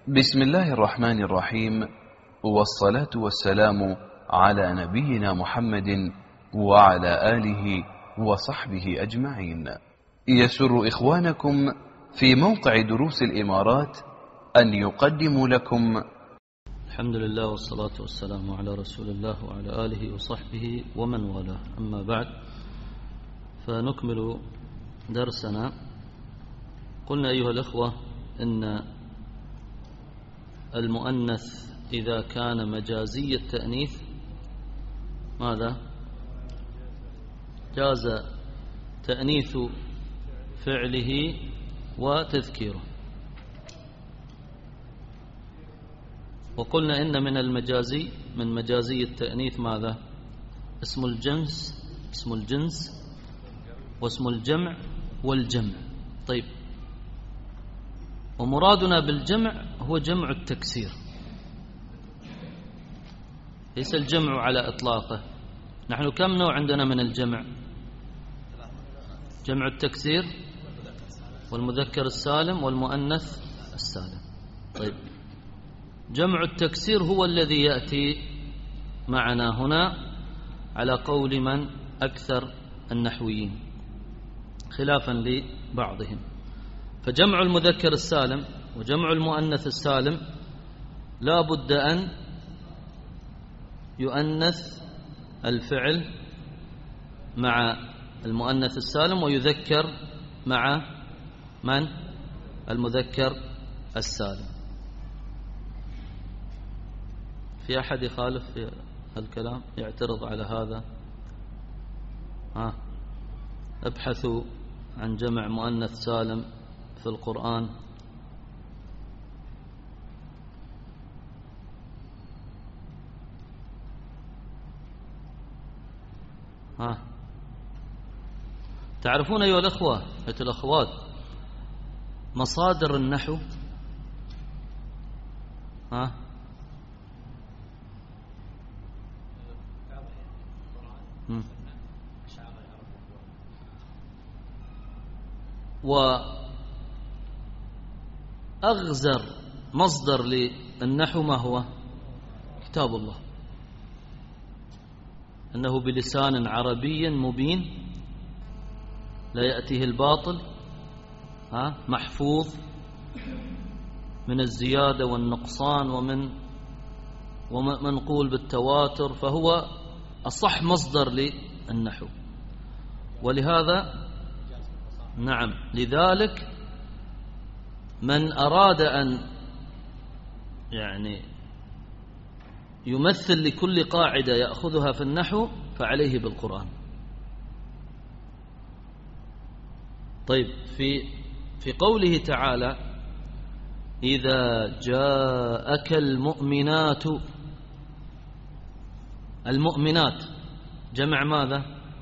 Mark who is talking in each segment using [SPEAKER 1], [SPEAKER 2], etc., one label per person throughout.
[SPEAKER 1] بسم الله الرحمن الرحيم، والصلاة والسلام على نبينا محمد وعلى آله وصحبه أجمعين. يسر إخوانكم في موقع دروس الإمارات أن يقدموا لكم
[SPEAKER 2] الحمد لله والصلاة والسلام على رسول الله وعلى آله وصحبه ومن والاه، أما بعد، فنكمل درسنا. قلنا أيها الأخوة إن المؤنث إذا كان مجازي التأنيث ماذا؟ جاز تأنيث فعله وتذكيره. وقلنا إن من مجازي التأنيث ماذا؟ اسم الجنس واسم الجمع والجمع. طيب، ومرادنا بالجمع هو جمع التكسير، ليس الجمع على إطلاقه. نحن كم نوع عندنا من الجمع؟ جمع التكسير والمذكر السالم والمؤنث السالم. طيب، جمع التكسير هو الذي يأتي معنا هنا على قول من أكثر النحويين خلافا لبعضهم. فجمع المذكر السالم وجمع المؤنث السالم لا بد أن يؤنث الفعل مع المؤنث السالم ويذكر مع من؟ المذكر السالم. في أحد يخالف في الكلام يعترض على هذا؟ ابحثوا عن جمع مؤنث سالم في القرآن. تعرفون أيها الأخوة الأخوات مصادر النحو؟ وأغزر مصدر للنحو ما هو؟ كتاب الله، أنه بلسان عربي مبين لا يأتيه الباطل، محفوظ من الزيادة والنقصان ومنقول بالتواتر، فهو أصح مصدر للنحو. ولهذا لذلك من أراد أن يمثل لكل قاعدة يأخذها في النحو فعليه بالقرآن. طيب، في قوله تعالى: إذا جاءك المؤمنات جمع ماذا؟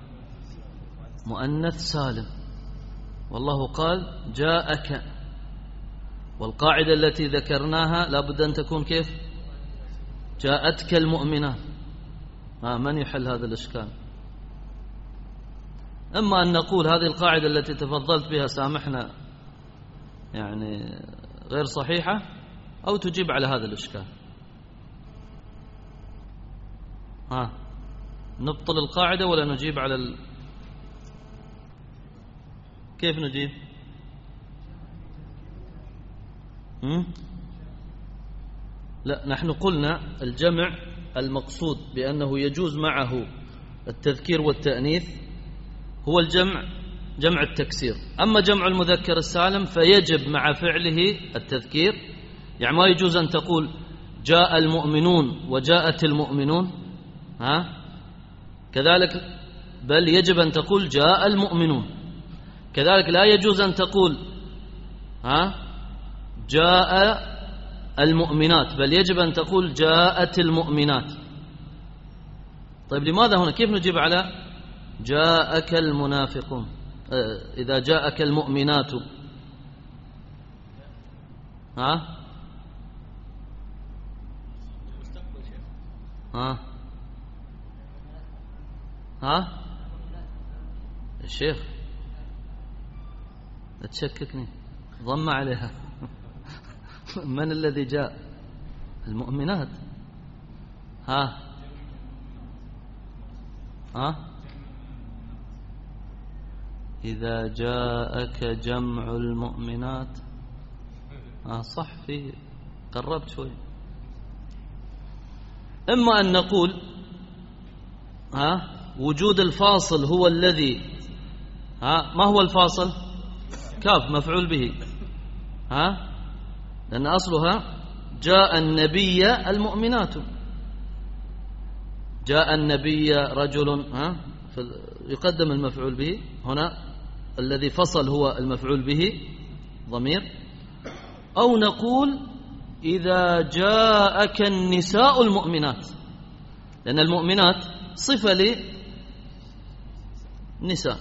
[SPEAKER 2] مؤنث سالم، والله قال جاءك، والقاعدة التي ذكرناها لابد أن تكون كيف؟ جاءتك المؤمنات. من يحل هذا الإشكال؟ إما أن نقول هذه القاعدة التي تفضلت بها سامحنا غير صحيحة، أو تجيب على هذا الإشكال. نبطل القاعدة ولا نجيب على كيف نجيب؟ لا، نحن قلنا الجمع المقصود بأنه يجوز معه التذكير والتأنيث هو جمع التكسير. أما جمع المذكر السالم فيجب مع فعله التذكير، ما يجوز أن تقول جاء المؤمنون وجاءت المؤمنون، كذلك، بل يجب أن تقول جاء المؤمنون. كذلك لا يجوز أن تقول جاء المؤمنات، بل يجب أن تقول جاءت المؤمنات. طيب، لماذا هنا؟ كيف نجيب على جاءك المنافقون؟ إذا جاءك المؤمنات الشيخ لا تشككني، ضم عليها من الذي جاء؟ المؤمنات. ها إذا جاءك جمع المؤمنات. صح، فيه قربت شوي. إما أن نقول وجود الفاصل هو الذي ما هو الفاصل؟ كاف مفعول به، لأن أصلها جاء النبي المؤمنات. جاء النبي رجل، يقدم المفعول به هنا، الذي فصل هو المفعول به ضمير. أو نقول إذا جاءك النساء المؤمنات، لأن المؤمنات صفة للنساء.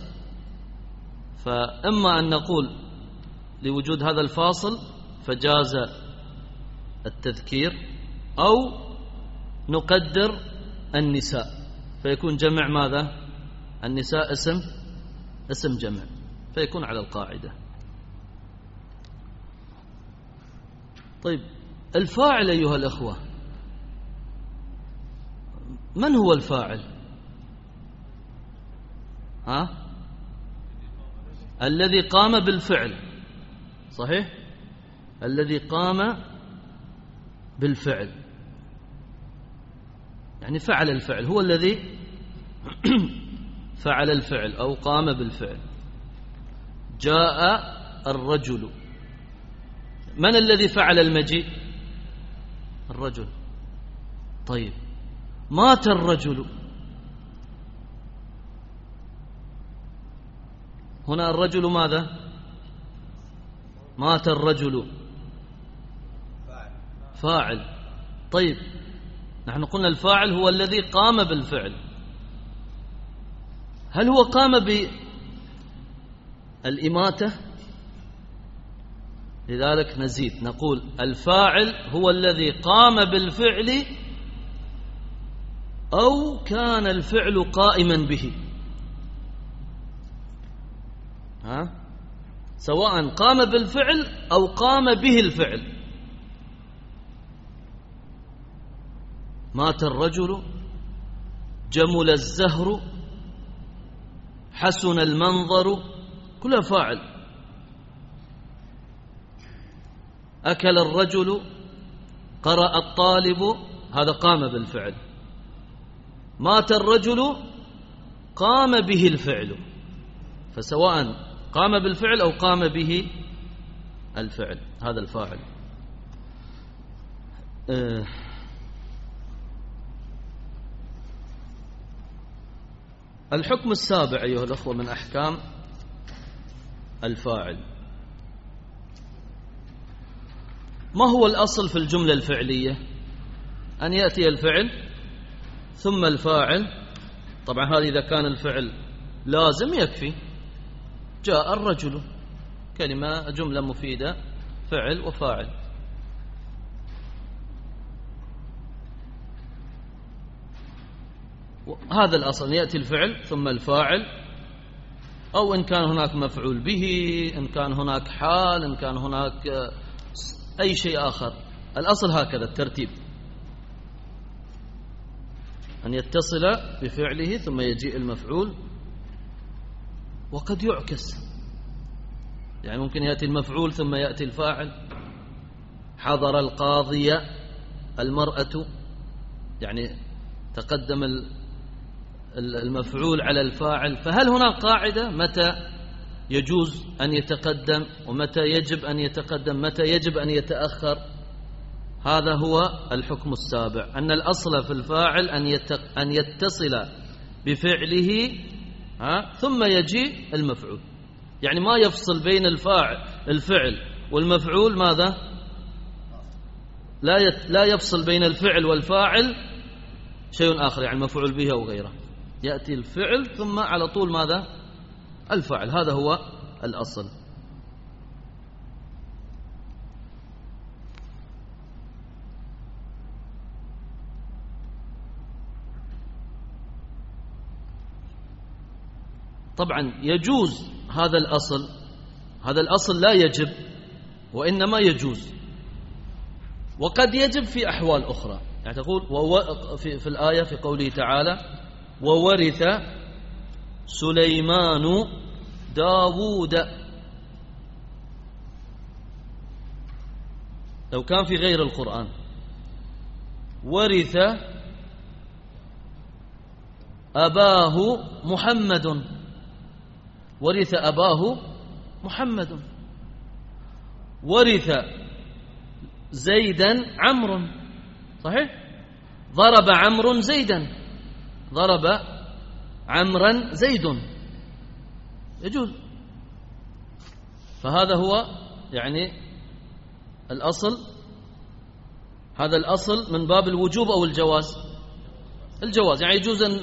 [SPEAKER 2] فإما أن نقول لوجود هذا الفاصل فجاز التذكير، أو نقدر النساء فيكون جمع ماذا؟ النساء اسم جمع، فيكون على القاعدة. طيب، الفاعل أيها الأخوة، من هو الفاعل؟ الذي قام بالفعل، صحيح؟ الذي قام بالفعل، يعني فعل الفعل، هو الذي فعل الفعل أو قام بالفعل. جاء الرجل، من الذي فعل المجيء؟ الرجل. طيب، مات الرجل، هنا الرجل ماذا؟ مات الرجل فاعل. طيب، نحن قلنا الفاعل هو الذي قام بالفعل، هل هو قام بالإماتة؟ لذلك نزيد نقول الفاعل هو الذي قام بالفعل أو كان الفعل قائما به، سواء قام بالفعل أو قام به الفعل. مات الرجل، جمل الزهر، حسن المنظر، كلها فاعل. أكل الرجل، قرأ الطالب، هذا قام بالفعل. مات الرجل، قام به الفعل، فسواء قام بالفعل أو قام به الفعل، هذا الفاعل. الحكم السابع أيها الأخوة من أحكام الفاعل، ما هو الأصل في الجملة الفعلية؟ أن يأتي الفعل ثم الفاعل. طبعا هذا إذا كان الفعل لازم يكفي. جاء الرجل، كلمة جملة مفيدة، فعل وفاعل. هذا الأصل، يأتي الفعل ثم الفاعل، أو إن كان هناك مفعول به، إن كان هناك حال، إن كان هناك أي شيء آخر. الأصل هكذا الترتيب، أن يتصل بفعله ثم يجيء المفعول. وقد يعكس، يعني ممكن يأتي المفعول ثم يأتي الفاعل. حضر القاضي المرأة، يعني تقدم المفعول على الفاعل. فهل هناك قاعدة متى يجوز أن يتقدم ومتى يجب أن يتقدم، متى يجب أن يتأخر؟ هذا هو الحكم السابع، أن الأصل في الفاعل أن يتصل بفعله ثم يجيء المفعول، يعني ما يفصل بين الفعل والمفعول. ماذا؟ لا يفصل بين الفعل والفاعل شيء آخر، يعني مفعول به أو غيره. يأتي الفعل ثم على طول ماذا؟ الفاعل. هذا هو الأصل. طبعا يجوز هذا الأصل، هذا الأصل لا يجب وإنما يجوز. وقد يجب في أحوال أخرى. يعني تقول في الآية في قوله تعالى وورث سليمان داوود، لو كان في غير القرآن ورث أباه محمد، ورث أباه محمد، ورث زيدا عمرو، صحيح؟ ضرب عمرو زيدا، ضرب عمرا زيد، يجوز. فهذا هو يعني الأصل، هذا الأصل من باب الوجوب أو الجواز. الجواز يعني يجوز أن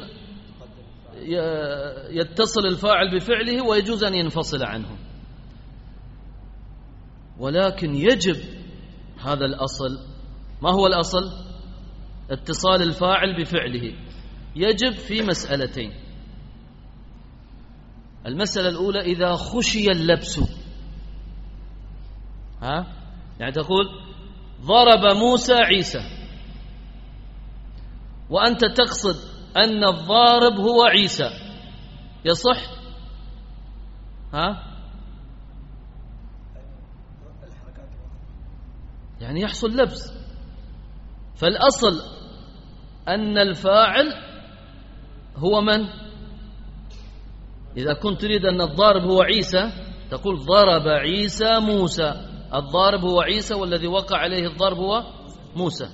[SPEAKER 2] يتصل الفاعل بفعله ويجوز أن ينفصل عنه، ولكن يجب هذا الأصل. ما هو الأصل؟ اتصال الفاعل بفعله يجب في مسألتين. المسألة الأولى إذا خشي اللبس، يعني تقول ضرب موسى عيسى، وأنت تقصد أن الضارب هو عيسى، يصح؟ يعني يحصل لبس. فالأصل أن الفاعل هو من؟ إذا كنت تريد أن الضارب هو عيسى تقول ضرب عيسى موسى، الضارب هو عيسى والذي وقع عليه الضرب هو موسى.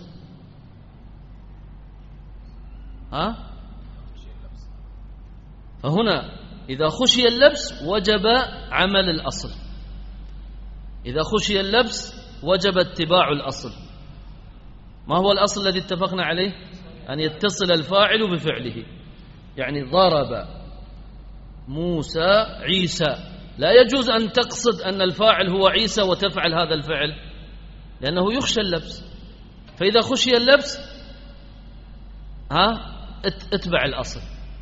[SPEAKER 2] فهنا إذا خشي اللبس وجب عمل الأصل، إذا خشي اللبس وجب اتباع الأصل. ما هو الأصل الذي اتفقنا عليه؟ أن يتصل الفاعل بفعله. يعني ضرب موسى عيسى، لا يجوز أن تقصد أن الفاعل هو عيسى وتفعل هذا الفعل، لأنه يخشى اللبس. فإذا خشي اللبس اتبع الأصل.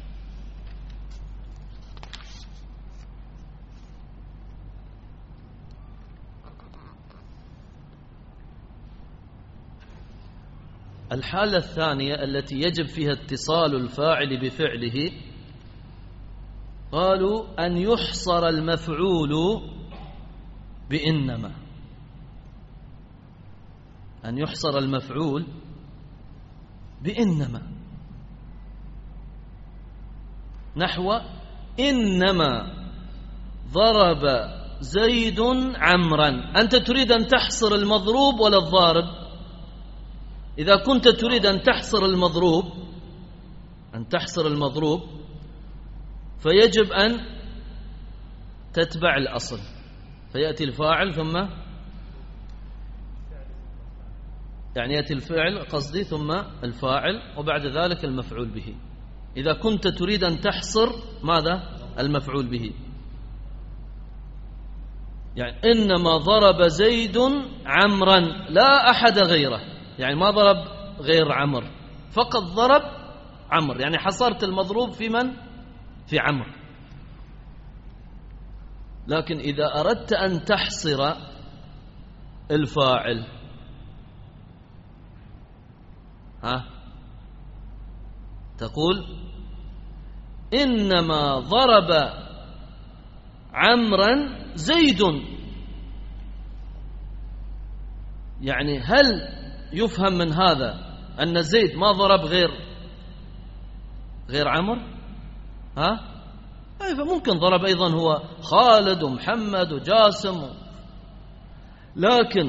[SPEAKER 2] الحالة الثانية التي يجب فيها اتصال الفاعل بفعله، قالوا أن يحصر المفعول بإنما، أن يحصر المفعول بإنما، نحو إنما ضرب زيد عمرا. أنت تريد أن تحصر المضروب ولا الضارب؟ إذا كنت تريد أن تحصر المضروب، أن تحصر المضروب، فيجب أن تتبع الأصل، فيأتي الفاعل ثم يعني يأتي الفعل قصدي ثم الفاعل وبعد ذلك المفعول به. إذا كنت تريد أن تحصر ماذا؟ المفعول به. يعني إنما ضرب زيد عمرا لا أحد غيره، يعني ما ضرب غير عمر، فقط ضرب عمر، يعني حصرت المضروب في من؟ في عمر. لكن إذا أردت أن تحصر الفاعل تقول إنما ضرب عمرا زيد. يعني هل يفهم من هذا أن زيد ما ضرب غير عمر؟ فممكن ضرب أيضا هو خالد ومحمد وجاسم لكن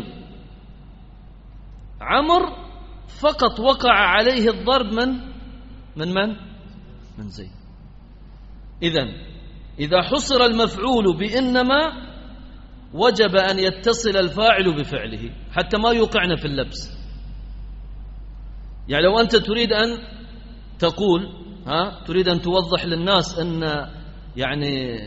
[SPEAKER 2] عمر فقط وقع عليه الضرب من زيد. إذا حصر المفعول بإنما وجب أن يتصل الفاعل بفعله حتى ما يوقعنا في اللبس. يعني لو أنت تريد أن تقول تريد أن توضح للناس أن يعني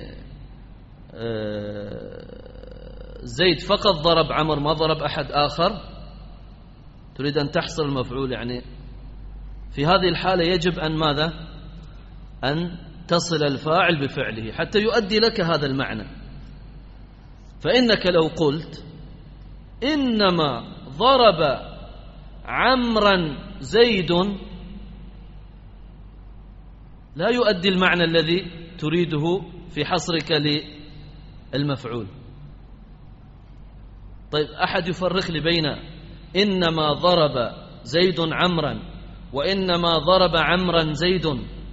[SPEAKER 2] زيد فقط ضرب عمر ما ضرب أحد آخر، تريد أن تحصر المفعول، يعني في هذه الحالة يجب أن ماذا؟ أن تصل الفاعل بفعله حتى يؤدي لك هذا المعنى. فإنك لو قلت إنما ضرب عمرا زيد لا يؤدي المعنى الذي تريده في حصرك للمفعول. طيب أحد يفرق لي بين إنما ضرب زيد عمرا وإنما ضرب عمرا زيد؟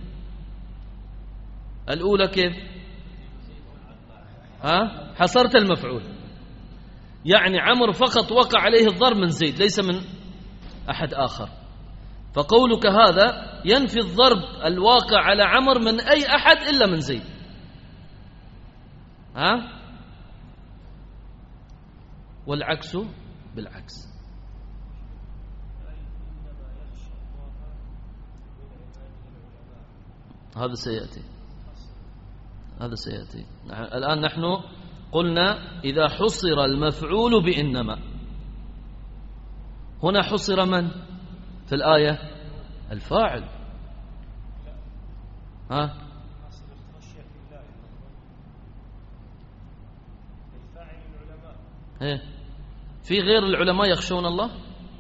[SPEAKER 2] الأولى كيف؟ حصرت المفعول، يعني عمرو فقط وقع عليه الضرب من زيد ليس من أحد آخر، فقولك هذا ينفي الضرب الواقع على عمرو من أي أحد إلا من زيد. والعكس بالعكس. هذا سيأتي. الآن نحن قلنا إذا حصر المفعول بإنما، هنا حصر من في الآية؟ الفاعل. في غير العلماء يخشون الله؟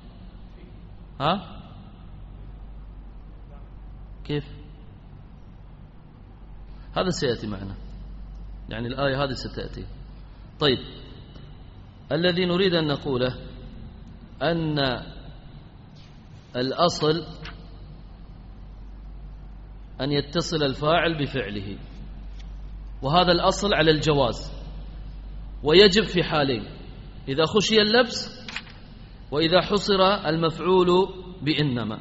[SPEAKER 2] كيف؟ هذا سيأتي معنا، يعني الآية هذه ستأتي. طيب، الذي نريد أن نقوله أن الأصل أن يتصل الفاعل بفعله، وهذا الأصل على الجواز، ويجب في حالين: إذا خشي اللبس، وإذا حصر المفعول بإنما.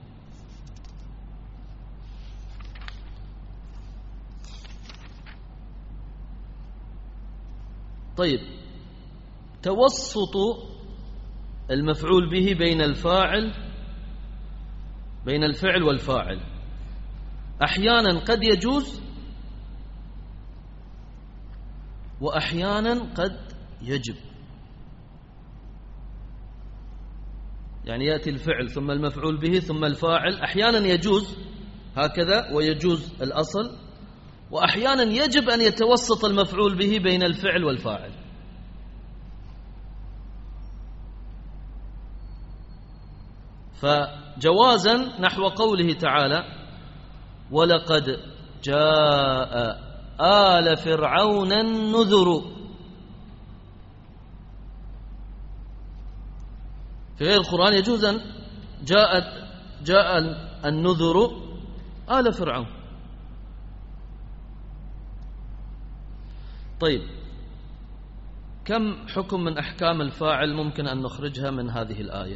[SPEAKER 2] طيب، توسط المفعول به بين الفعل والفاعل أحيانا قد يجوز وأحيانا قد يجب. يعني يأتي الفعل ثم المفعول به ثم الفاعل، أحيانا يجوز هكذا ويجوز الأصل، وأحيانا يجب أن يتوسط المفعول به بين الفعل والفاعل. فجوازا نحو قوله تعالى: ولقد جاء آل فرعون النذر. في غير القرآن يجوز أن جاء النذر آل فرعون. طيب، كم حكم من أحكام الفاعل ممكن أن نخرجها من هذه الآية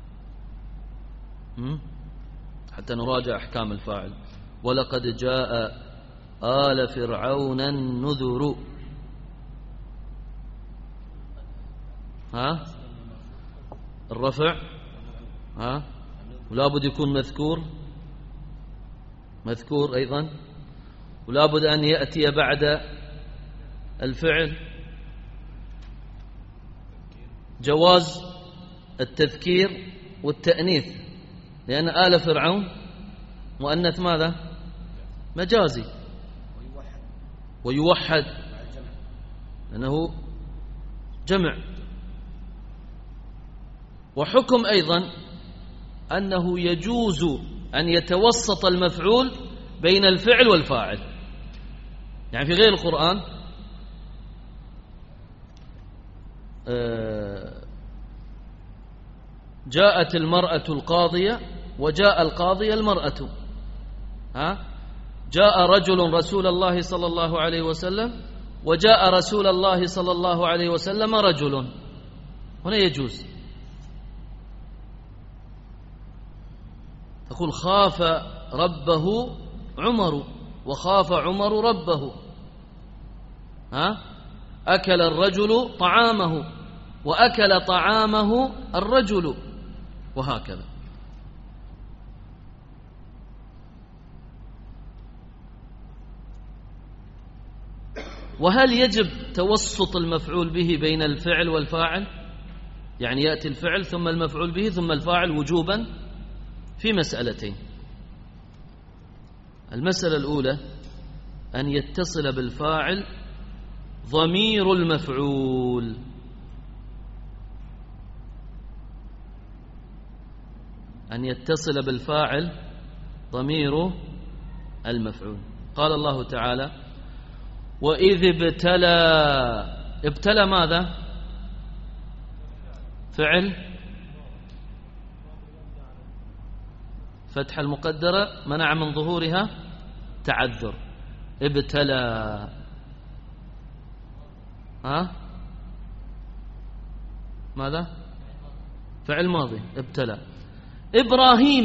[SPEAKER 2] حتى نراجع أحكام الفاعل؟ ولقد جاء آل فرعون النذر. الرفع ولا بد يكون مذكور أيضا، ولا بد أن يأتي بعد الفعل. جواز التذكير والتأنيث، لأن آل فرعون مؤنث ماذا؟ مجازي. ويوحد لأنه جمع. وحكم أيضا أنه يجوز أن يتوسط المفعول بين الفعل والفاعل. يعني في غير القرآن جاءت المرأة القاضية وجاء القاضي المرأة. جاء رجل رسول الله صلى الله عليه وسلم وجاء رسول الله صلى الله عليه وسلم رجل. هنا يجوز. تقول خاف ربه عمر وخاف عمر ربه. أكل الرجل طعامه وأكل طعامه الرجل، وهكذا. وهل يجب توسط المفعول به بين الفعل والفاعل؟ يعني يأتي الفعل ثم المفعول به ثم الفاعل وجوبا؟ في مسألتين. المسألة الأولى أن يتصل بالفاعل ضمير المفعول، أن يتصل بالفاعل ضمير المفعول. قال الله تعالى: وإذ ابتلى ماذا؟ فعل فتح المقدرة منع من ظهورها تعذر. ابتلى ماذا؟ فعل ماضي. ابتلى. إبراهيم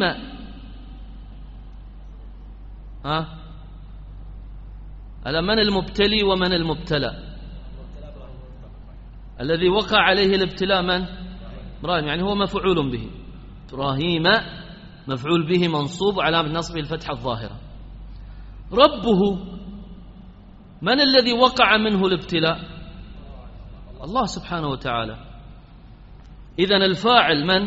[SPEAKER 2] ألا من المبتلي ومن المبتلى؟ الذي وقع عليه الابتلاء من؟ إبراهيم، يعني هو مفعول به. إبراهيم مفعول به منصوب علامة نصبه الفتحة الظاهرة. ربه من الذي وقع منه الابتلاء؟ الله سبحانه وتعالى. إذن الفاعل من؟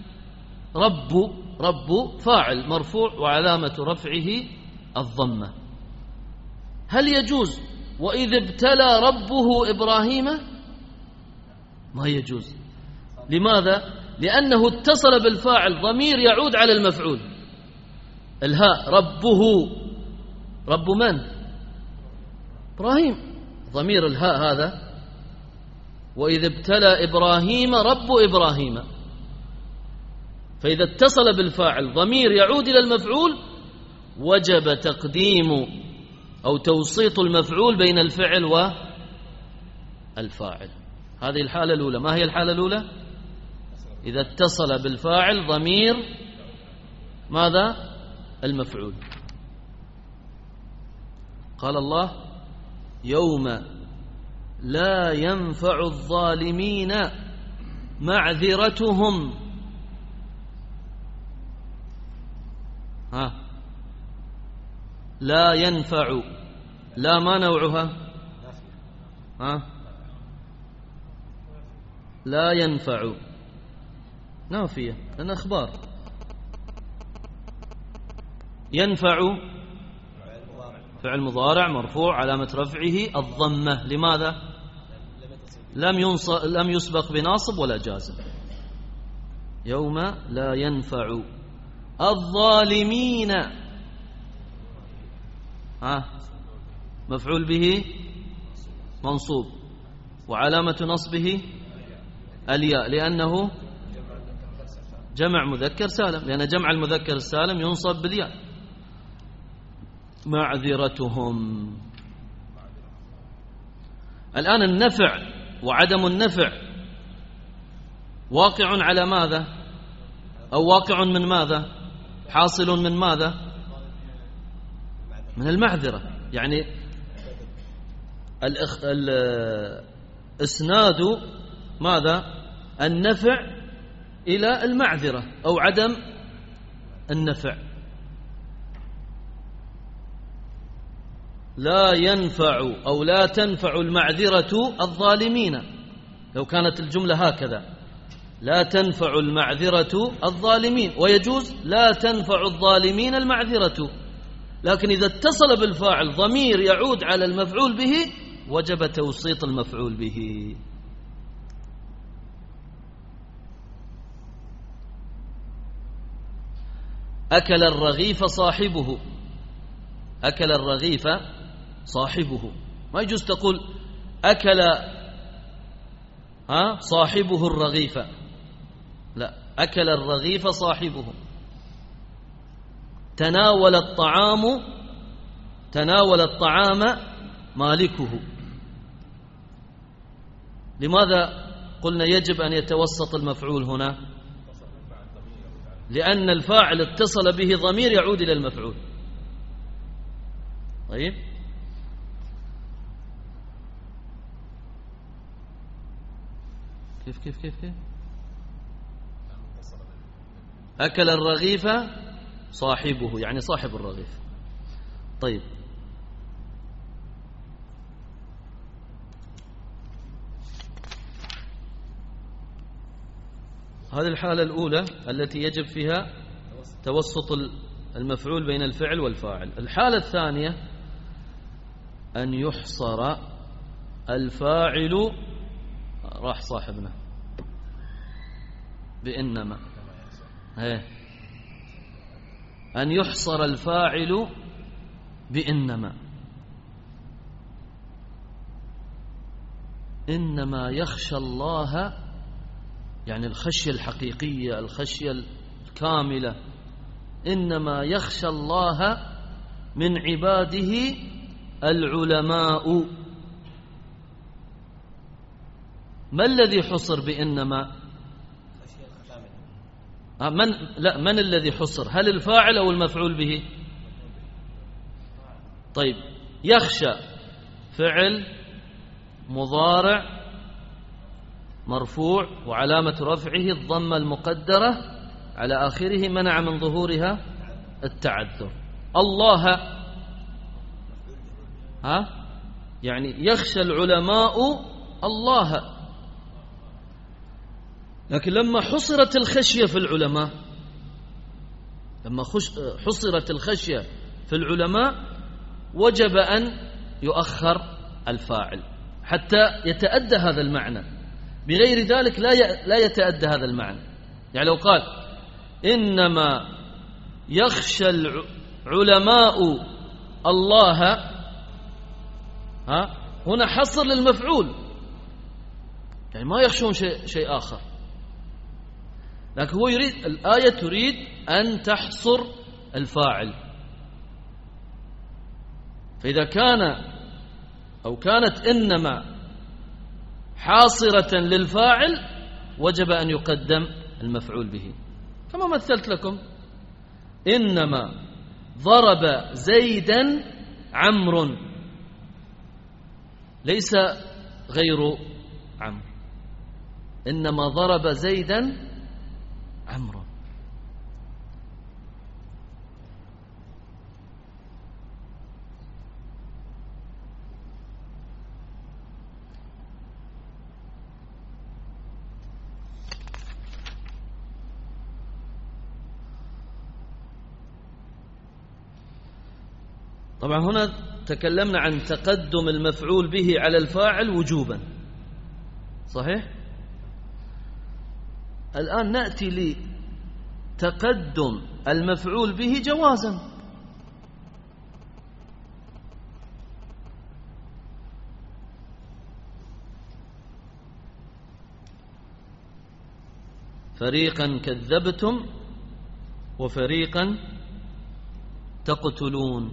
[SPEAKER 2] رب فاعل مرفوع وعلامة رفعه الضمة. هل يجوز وإذ ابتلى ربه إبراهيم؟ ما يجوز. لماذا؟ لأنه اتصل بالفاعل ضمير يعود على المفعول. الهاء ربه، رب من؟ إبراهيم. ضمير الهاء هذا وإذ ابتلى إبراهيم رب إبراهيم. فإذا اتصل بالفاعل ضمير يعود إلى المفعول وجب تقديم أو توسيط المفعول بين الفعل والفاعل. هذه الحالة الأولى. ما هي الحالة الأولى؟ إذا اتصل بالفاعل ضمير ماذا؟ المفعول. قال الله: يوم لا ينفع الظالمين معذرتهم. لا ينفع، لا ما نوعها؟ لا ينفع نافية لأن أخبار. ينفع فعل مضارع مرفوع علامة رفعه الضمة. لماذا؟ لم يسبق بناصب ولا جازم. يوم لا ينفع الظالمين مفعول به منصوب وعلامة نصبه الياء لأنه جمع مذكر سالم، لأن جمع المذكر السالم ينصب بالياء. معذرتهم. الآن النفع وعدم النفع واقع على ماذا؟ أو واقع من ماذا؟ حاصل من ماذا؟ من المعذرة. يعني الإسناد ماذا؟ النفع إلى المعذرة أو عدم النفع. لا ينفع أو لا تنفع المعذرة الظالمين. لو كانت الجملة هكذا لا تنفع المعذرة الظالمين، ويجوز لا تنفع الظالمين المعذرة. لكن إذا اتصل بالفاعل ضمير يعود على المفعول به وجب توسيط المفعول به. أكل الرغيف صاحبه. أكل الرغيف صاحبه. ما يجوز تقول أكل صاحبه الرغيف. لا، أكل الرغيف صاحبه. تناول الطعام مالكه. لماذا قلنا يجب أن يتوسط المفعول هنا؟ لأن الفاعل اتصل به ضمير يعود إلى المفعول. طيب، كيف أكل الرغيف صاحبه، يعني صاحب الرغيف. طيب، هذه الحالة الأولى التي يجب فيها توسط المفعول بين الفعل والفاعل. الحالة الثانية أن يحصر الفاعل، راح صاحبنا بإنما أن يحصر الفاعل بإنما. إنما يخشى الله، يعني الخشية الحقيقية، الخشية الكاملة. إنما يخشى الله من عباده العلماء. ما الذي حصر بإنما؟ من الذي حصر؟ هل الفاعل أو المفعول به؟ طيب، يخشى فعل مضارع مرفوع وعلامة رفعه الضمة المقدرة على آخره منع من ظهورها التعذر. الله يعني يخشى العلماء الله. لكن لما حصرت الخشية في العلماء، لما حصرت الخشية في العلماء وجب أن يؤخر الفاعل حتى يتأدى هذا المعنى. بغير ذلك لا يتأدى هذا المعنى. يعني لو قال إنما يخشى العلماء الله، هنا حصر للمفعول، يعني ما يخشون شيء آخر. لكن هو يريد، الآية تريد أن تحصر الفاعل. فإذا كان أو كانت إنما حاصرة للفاعل وجب أن يقدم المفعول به. كما مثلت لكم: إنما ضرب زيدا عمرو، ليس غير عمرو، إنما ضرب زيدا عمرو. طبعا هنا تكلمنا عن تقدم المفعول به على الفاعل وجوبا، صحيح؟ الآن نأتي لتقدم المفعول به جوازا. فريقا كذبتم وفريقا تقتلون.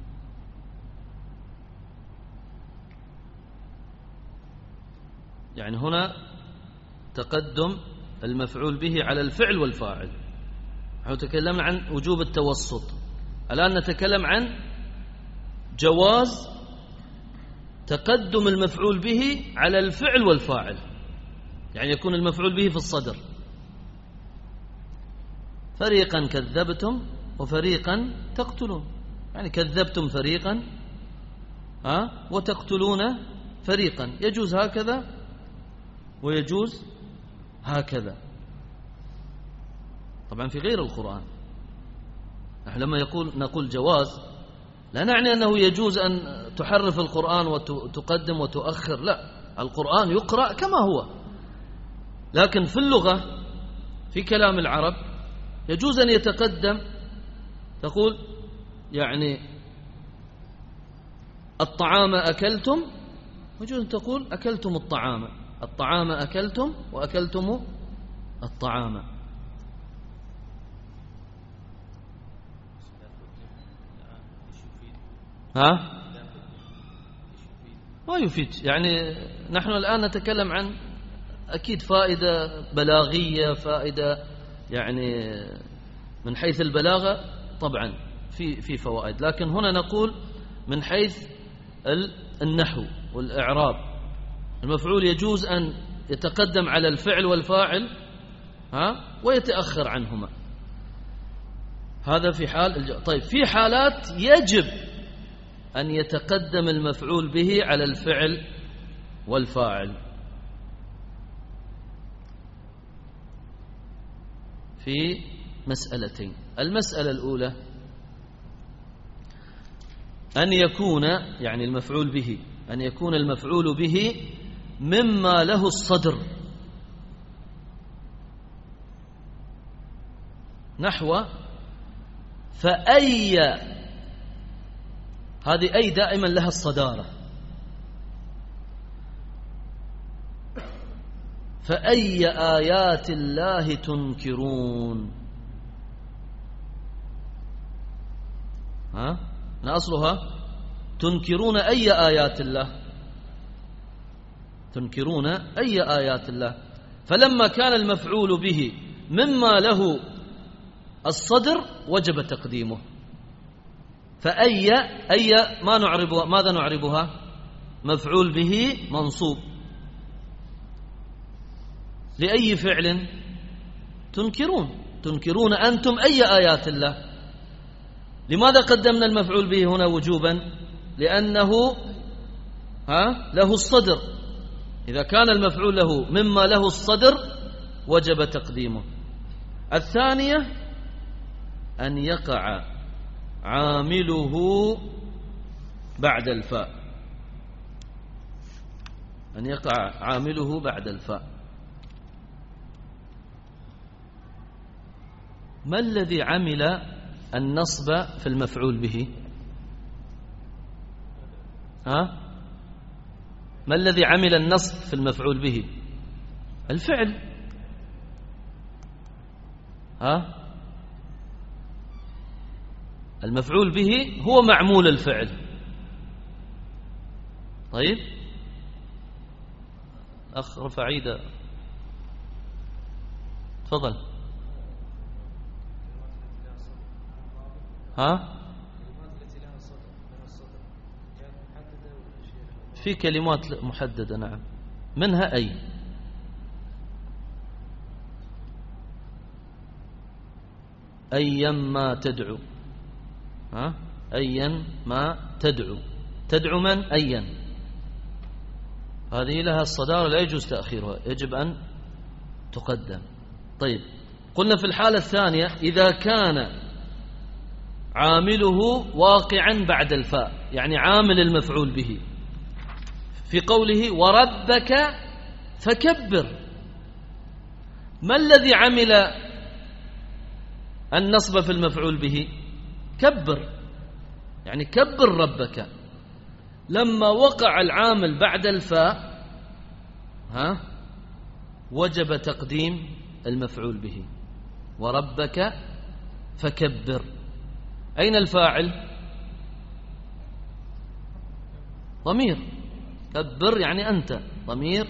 [SPEAKER 2] يعني هنا تقدم المفعول به على الفعل والفاعل. نحن تكلمنا عن وجوب التوسط، الآن نتكلم عن جواز تقدم المفعول به على الفعل والفاعل، يعني يكون المفعول به في الصدر. فريقا كذبتم وفريقا تقتلون، يعني كذبتم فريقا وتقتلون فريقا، يجوز هكذا ويجوز هكذا. طبعا في غير القرآن. نحن لما نقول جواز لا نعني أنه يجوز أن تحرف القرآن وتقدم وتؤخر، لا، القرآن يقرأ كما هو. لكن في اللغة، في كلام العرب، يجوز أن يتقدم، تقول يعني الطعام أكلتم، يجوز أن تقول أكلتم الطعام، الطعام أكلتم وأكلتم الطعام. ما يفيد. يعني نحن الآن نتكلم عن أكيد فائدة بلاغية، فائدة يعني من حيث البلاغة طبعا في فوائد، لكن هنا نقول من حيث النحو والإعراب. المفعول يجوز أن يتقدم على الفعل والفاعل ويتأخر عنهما. هذا في حال طيب، في حالات يجب أن يتقدم المفعول به على الفعل والفاعل. في مسألتين. المسألة الأولى أن يكون، يعني المفعول به، أن يكون المفعول به مما له الصدر، نحو فأي، هذه أي دائما لها الصدارة. فأي آيات الله تنكرون. أصلها تنكرون أي آيات الله، تنكرون أي آيات الله. فلما كان المفعول به مما له الصدر وجب تقديمه. فأي ما نعربها، ماذا نعربها؟ مفعول به منصوب لأي فعل؟ تنكرون أنتم أي آيات الله. لماذا قدمنا المفعول به هنا وجوبا؟ لأنه له الصدر. إذا كان المفعول له مما له الصدر وجب تقديمه. الثانية أن يقع عامله بعد الفاء، أن يقع عامله بعد الفاء. ما الذي عمل النصب في المفعول به؟ ما الذي عمل النصب في المفعول به؟ الفعل. المفعول به هو معمول الفعل. طيب أخ رفع عيدة، تفضل. في كلمات محددة، نعم، منها أي. أيا ما تدعو، أيا ما تدعو من؟ أيا. هذه لها الصدارة، لا يجوز تأخيرها، يجب أن تقدم. طيب، قلنا في الحالة الثانية إذا كان عامله واقعا بعد الفاء، يعني عامل المفعول به، في قوله وربك فكبر. ما الذي عمل النصب في المفعول به؟ كبر، يعني كبر ربك. لما وقع العامل بعد الفاء وجب تقديم المفعول به، وربك فكبر. أين الفاعل؟ ضمير، كبر يعني أنت، ضمير.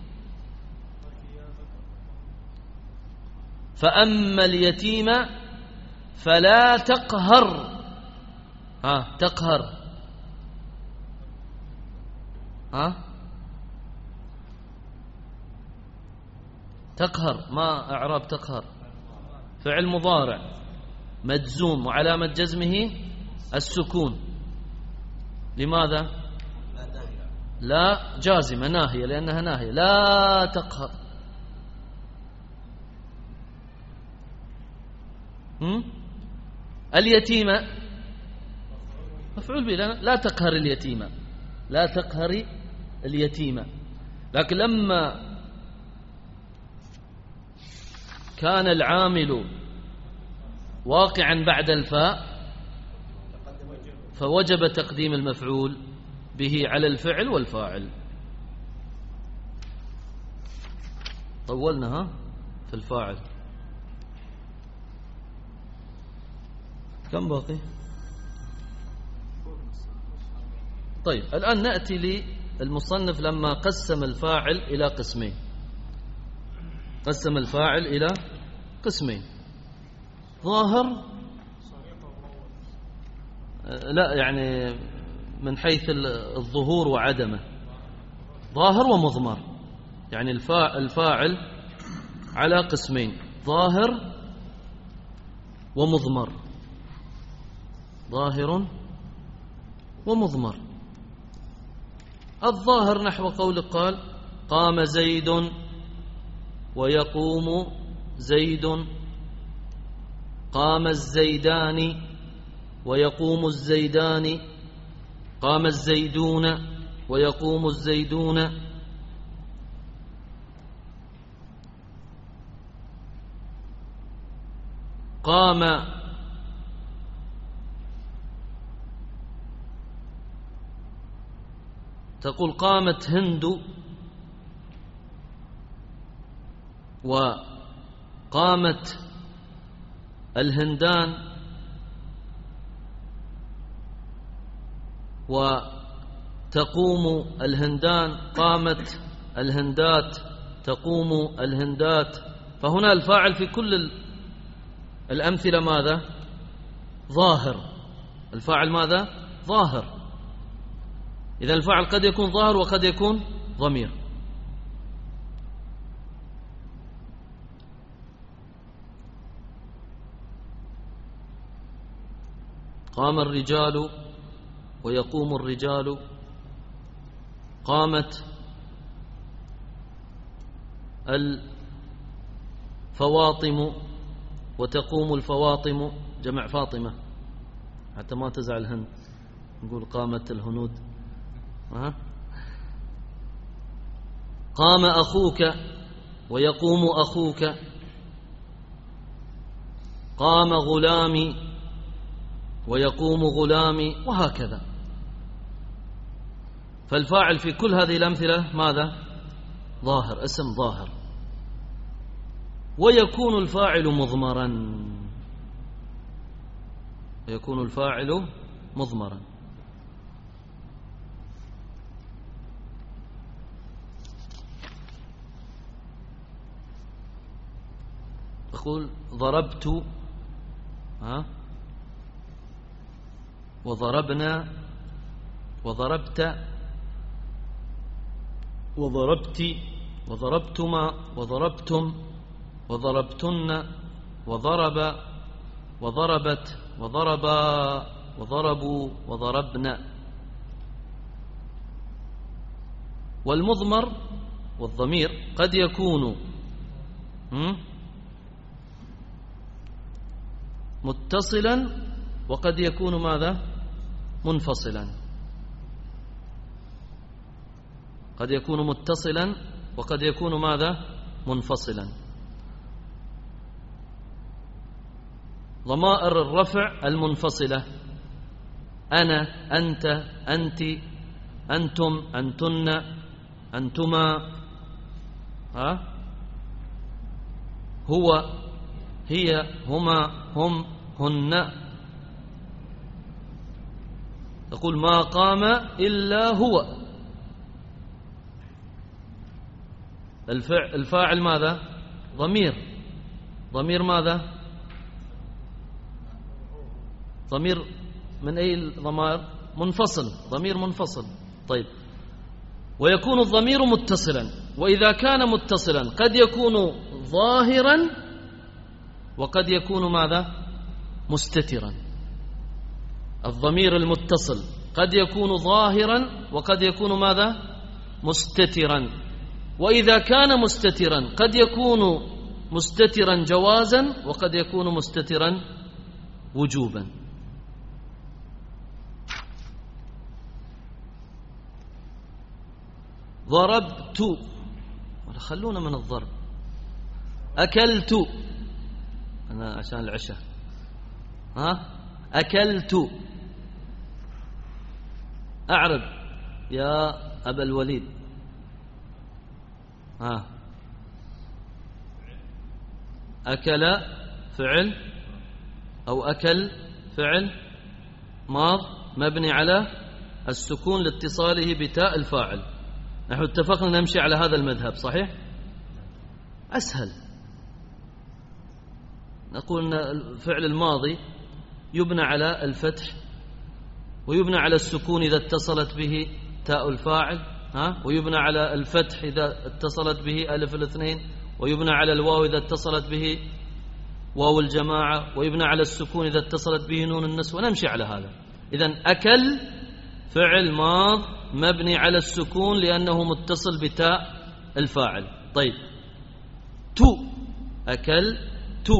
[SPEAKER 2] فأما اليتيم فلا تقهر. تقهر، تقهر، ما أعراب تقهر؟ فعل مضارع مجزوم وعلامة جزمه السكون. لماذا؟ لا جازمة، ناهية، لأنها ناهية. لا تقهر. اليتيمة مفعول به، لا تقهر اليتيمة، لا تقهر اليتيمة. لكن لما كان العامل واقعا بعد الفاء فوجب تقديم المفعول به على الفعل والفاعل. طولنا في الفاعل. كم باقي؟ طيب، الآن نأتي للمصنف لما قسم الفاعل إلى قسمين. قسم الفاعل إلى قسمين: ظاهر، لا يعني من حيث الظهور وعدمه، ظاهر ومضمر. يعني الفاعل على قسمين: ظاهر ومضمر، ظاهر ومضمر. الظاهر نحو قول قال: قام زيد ويقوم زيد، قام الزيدان ويقوم الزيدان، قام الزيدون ويقوم الزيدون. قام تقول قامت هند وقامت الهندان وتقوم الهندان، قامت الهندات، تقوم الهندات. فهنا الفاعل في كل الأمثلة ماذا؟ ظاهر. الفاعل ماذا؟ ظاهر. إذا الفاعل قد يكون ظاهر وقد يكون ضمير. قام الرجال ويقوم الرجال، قامت الفواطم وتقوم الفواطم، جمع فاطمة حتى ما تزعل الهند، نقول قامت الهنود. قام أخوك ويقوم أخوك، قام غلامي ويقوم غلامي، وهكذا. فالفاعل في كل هذه الأمثلة ماذا؟ ظاهر، اسم ظاهر. ويكون الفاعل مضمرا، ويكون الفاعل مضمرا. أقول ضربت وضربنا وضربت وضربت وضربتما وضربتم وضربتن وضرب وضربت وضربا وضربوا وضربنا. والمضمر والضمير قد يكون متصلا وقد يكون ماذا؟ منفصلا. قد يكون متصلا وقد يكون ماذا؟ منفصلا. ضمائر الرفع المنفصلة: أنا، أنت، أنت، أنتم، أنتن، أنتما، هو، هي، هما، هم، هن. تقول ما قام إلا هو. الفاعل ماذا؟ ضمير. ضمير ماذا؟ ضمير من أي الضمائر؟ منفصل، ضمير منفصل. طيب، ويكون الضمير متصلا، وإذا كان متصلا قد يكون ظاهرا وقد يكون ماذا؟ مستترا. الضمير المتصل قد يكون ظاهرا وقد يكون ماذا؟ مستترا. وإذا كان مستترا قد يكون مستترا جوازا وقد يكون مستترا وجوبا. ضربت، خلونا من الضرب. أكلت، أنا عشان العشاء. أكلت. أعرب يا أبا الوليد. أكل فعل أو أكل فعل ماض مبني على السكون لاتصاله بتاء الفاعل. نحن اتفقنا نمشي على هذا المذهب، صحيح؟ أسهل. نقول أن الفعل الماضي يبنى على الفتح ويبنى على السكون إذا اتصلت به تاء الفاعل، ويبنى على الفتح إذا اتصلت به ألف الاثنين، ويبنى على الواو إذا اتصلت به واو الجماعة، ويبنى على السكون إذا اتصلت به نون النسوة. ونمشي على هذا. إذن أكل فعل ماض مبني على السكون لأنه متصل بتاء الفاعل. طيب، تو، أكل تو،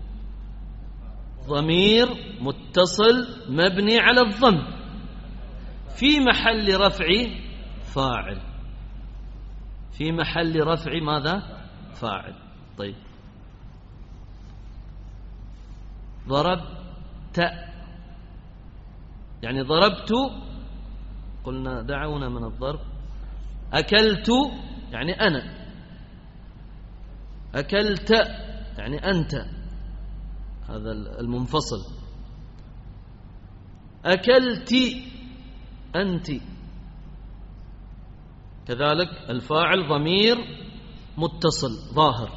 [SPEAKER 2] ضمير متصل مبني على الضم في محل رفع فاعل. في محل رفع ماذا؟ فاعل. طيب، ضربت، يعني ضربت قلنا دعونا من الضرب. أكلت يعني أنا، أكلت يعني أنت، هذا المنفصل. أكلت أنت، كذلك الفاعل ضمير متصل ظاهر.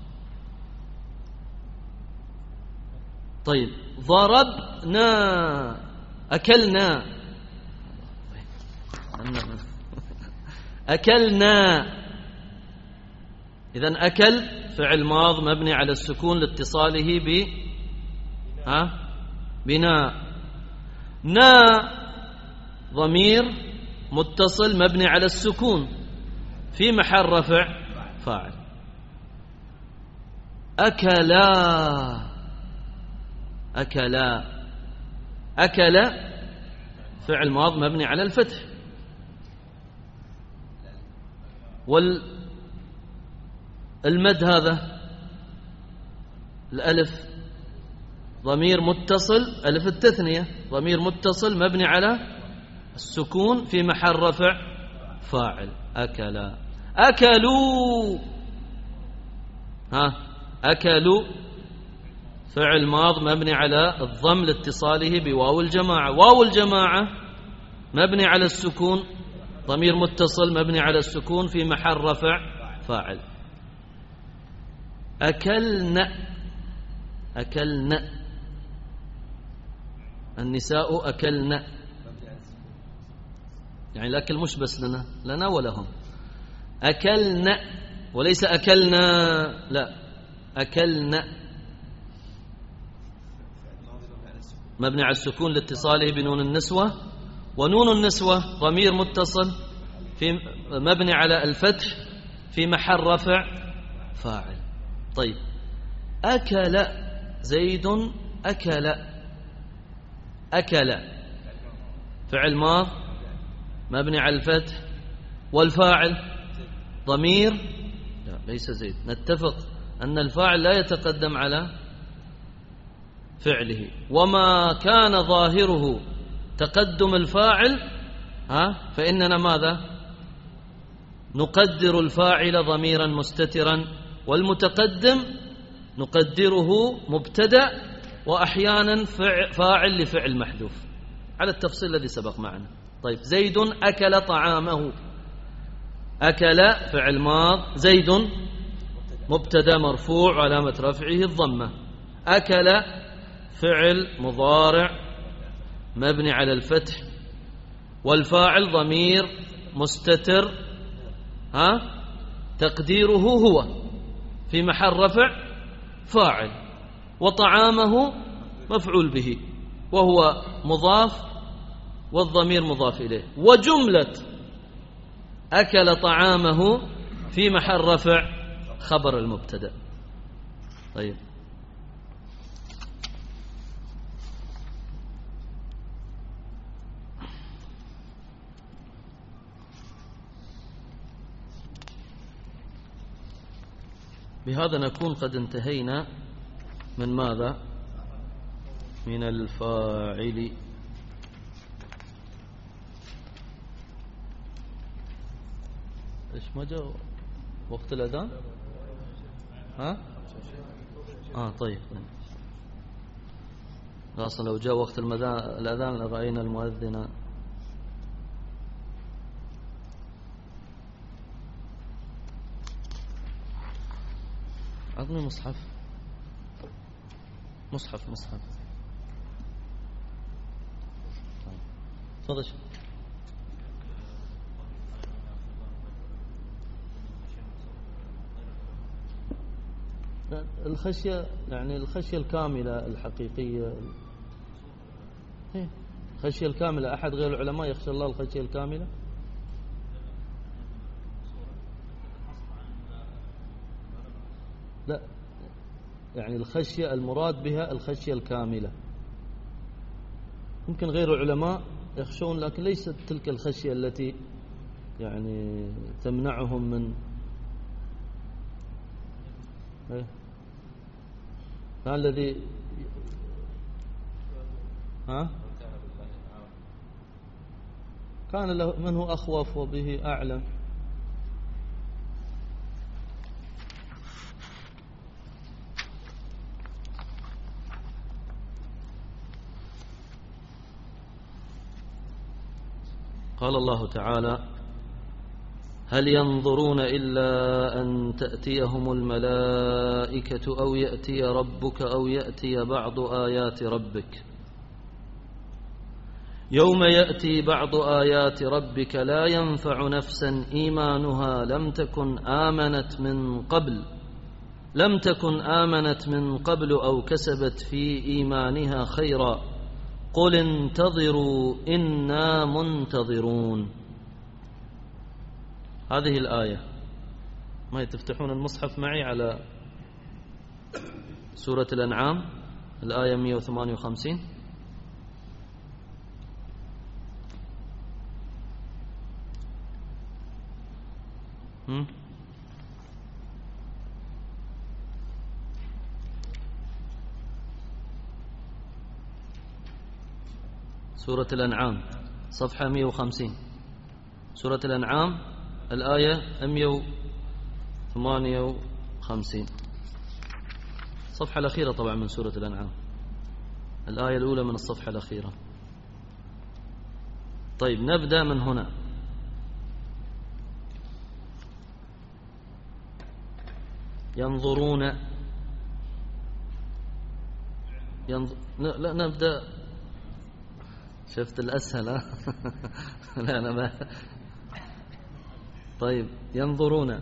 [SPEAKER 2] طيب ضربنا، أكلنا، أكلنا. إذن أكل فعل ماض مبني على السكون لاتصاله بنا. نا ضمير متصل مبني على السكون في محل رفع فاعل. أكلا، أكلا، أكل فعل ماض مبني على الفتح. والمد هذا الألف ضمير متصل، ألف التثنية ضمير متصل مبني على السكون في محل رفع فاعل. أكلا، أكلوا، أكلوا فعل ماض مبني على الضم لاتصاله بواو الجماعة. واو الجماعة مبني على السكون، ضمير متصل مبني على السكون في محل رفع فاعل. أكلنا، أكلنا، النساء أكلنا، يعني الأكل مش بس لنا ولهم. أكلنا وليس أكلنا، لا، أكلنا مبني على السكون لاتصاله بنون النسوة. ونون النسوة ضمير متصل في مبني على الفتح في محل رفع فاعل. طيب أكل زيد، أكل، أكل فعل ماض مبني على الفتح، والفاعل ضمير، لا ليس زيد. نتفق أن الفاعل لا يتقدم على فعله، وما كان ظاهره تقدم الفاعل فإننا ماذا؟ نقدر الفاعل ضميرا مستترا، والمتقدم نقدره مبتدأ وأحيانا فاعل لفعل محذوف على التفصيل الذي سبق معنا. طيب زيد أكل طعامه، أكل فعل ماض، زيد مبتدأ مرفوع وعلامة رفعه الضمة. أكل فعل مضارع مبني على الفتح، والفاعل ضمير مستتر تقديره هو في محل رفع فاعل، وطعامه مفعول به وهو مضاف والضمير مضاف إليه. وجملة أكل طعامه في محل رفع خبر المبتدأ. طيب بهذا نكون قد انتهينا من ماذا؟ من الفاعل. ايش ما جاء وقت الأذان؟ طيب اصلا لو جاء وقت الأذان لرأينا المؤذن. أعطني مصحف. تفضل. الخشية يعني الخشية الكاملة الحقيقية، الخشية الكاملة. أحد غير العلماء يخشى الله الخشية الكاملة؟ لا، يعني الخشية المراد بها الخشية الكاملة. يمكن غير العلماء يخشون، لكن ليست تلك الخشية التي يعني تمنعهم من الذي كان له من هو أخوف وبه أعلم. قال الله تعالى: هل ينظرون إلا أن تأتيهم الملائكة أو يأتي ربك أو يأتي بعض آيات ربك. يوم يأتي بعض آيات ربك لا ينفع نفسا إيمانها لم تكن آمنت من قبل أو كسبت في إيمانها خيرا قل انتظروا إنا منتظرون. هذه الآية، ما تفتحون المصحف معي على سورة الأنعام الآية 158. سورة الأنعام صفحة 150. سورة الأنعام الآية 158، الصفحة الأخيرة طبعا من سورة الأنعام، الآية الأولى من الصفحة الأخيرة. طيب نبدأ من هنا. ينظرون لا نبدأ، شفت الأسهل لا أنا ما. طيب ينظرون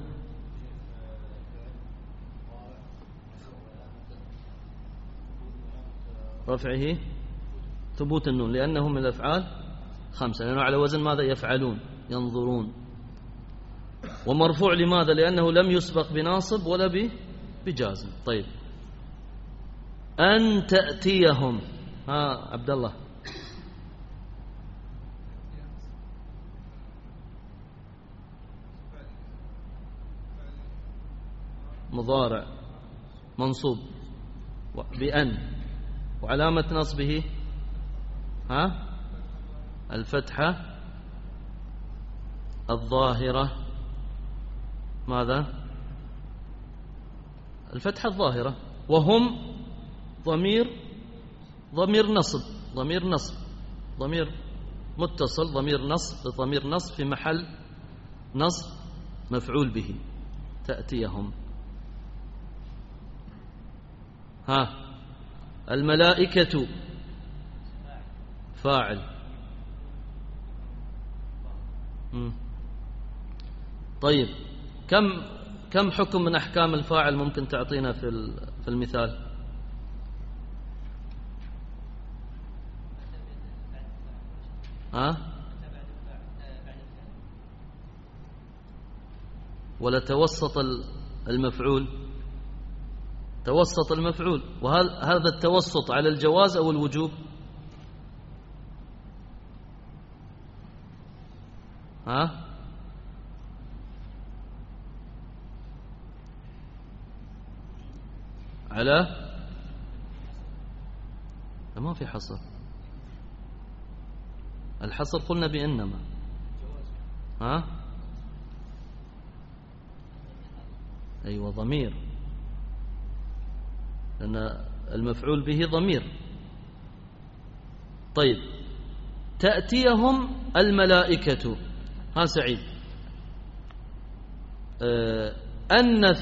[SPEAKER 2] رفعه ثبوت النون لأنه من الأفعال 5، لأنه على وزن ماذا؟ يفعلون، ينظرون. ومرفوع لماذا؟ لأنه لم يسبق بناصب ولا بجازم. طيب أن تأتيهم، عبد الله مضارع منصوب بأن، وعلامة نصبه الفتحة الظاهرة. ماذا؟ الفتحة الظاهرة. وهم ضمير نصب، ضمير متصل، ضمير نصب في محل نصب مفعول به. تأتيهم. الملائكة فاعل. طيب كم حكم من أحكام الفاعل ممكن تعطينا في المثال؟ ولا توسط المفعول؟ توسط المفعول. وهذا التوسط على الجواز أو الوجوب؟ على، ما في حصر. الحصر قلنا بإنما. أيوة ضمير، لأن المفعول به ضمير. طيب تأتيهم الملائكة. سعيد أنث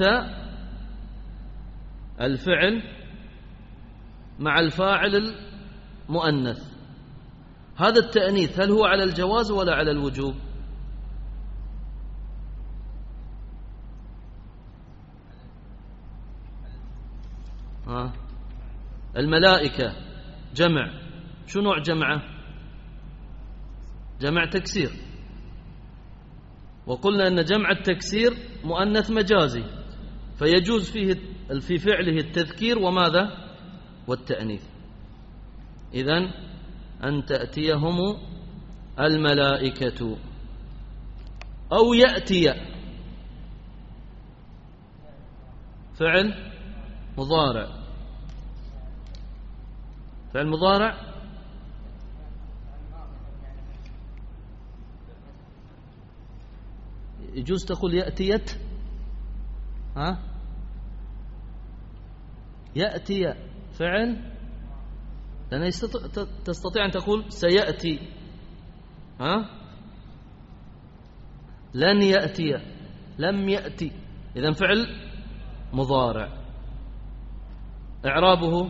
[SPEAKER 2] الفعل مع الفاعل المؤنث. هذا التأنيث هل هو على الجواز ولا على الوجوب؟ الملائكة جمع، شو نوع جمعه؟ جمع تكسير. وقلنا أن جمع التكسير مؤنث مجازي، فيجوز فيه في فعله التذكير وماذا؟ والتأنيث. إذن أن تأتيهم الملائكة أو يأتي فعل مضارع، فعل مضارع يجوز تقول يأتيت، ها؟ يأتي فعل، لأن تستطيع أن تقول سيأتي، ها؟ لن يأتي، لم يأتي، إذن فعل مضارع. إعرابه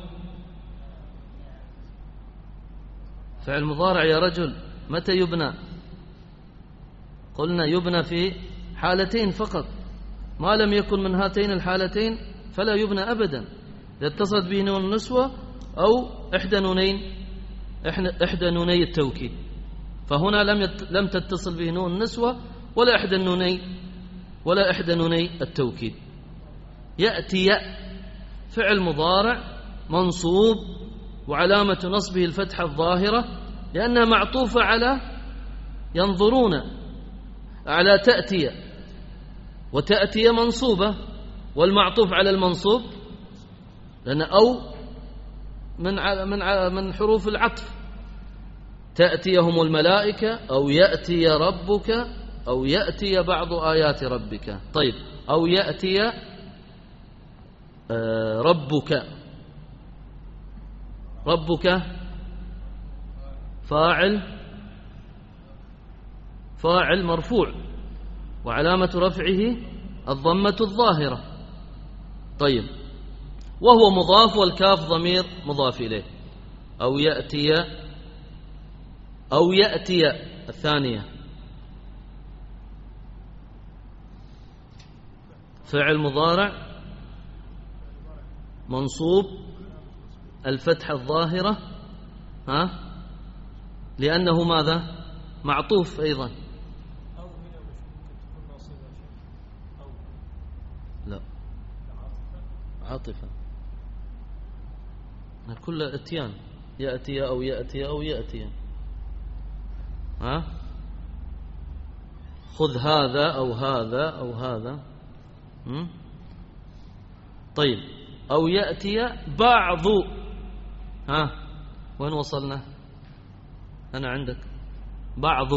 [SPEAKER 2] فعل مضارع يا رجل، متى يبنى؟ قلنا يبنى في حالتين فقط، ما لم يكن من هاتين الحالتين فلا يبنى أبدا. إذا اتصلت به نون النسوة أو إحدى نوني التوكيد، فهنا لم تتصل به نون النسوة ولا إحدى نوني التوكيد. يأتي فعل مضارع منصوب وعلامة نصبه الفتحة الظاهرة لأنها معطوفة على ينظرون، على تأتي، وتأتي منصوبة، والمعطوف على المنصوب لأن أو من حروف العطف. تأتيهم الملائكة أو يأتي ربك أو يأتي بعض آيات ربك. طيب، أو يأتي ربك فاعل مرفوع وعلامة رفعه الضمة الظاهرة. طيب، وهو مضاف والكاف ضمير مضاف إليه. أو يأتي الثانية فعل مضارع منصوب الفتحة الظاهرة، ها؟ لأنه ماذا؟ معطوف أيضا. لا، عاطفة، كل اتيان، يأتي أو يأتي أو يأتي، ها؟ خذ هذا أو هذا أو هذا. طيب، أو يأتي بعض، ها؟ وين وصلنا؟ أنا عندك بعض،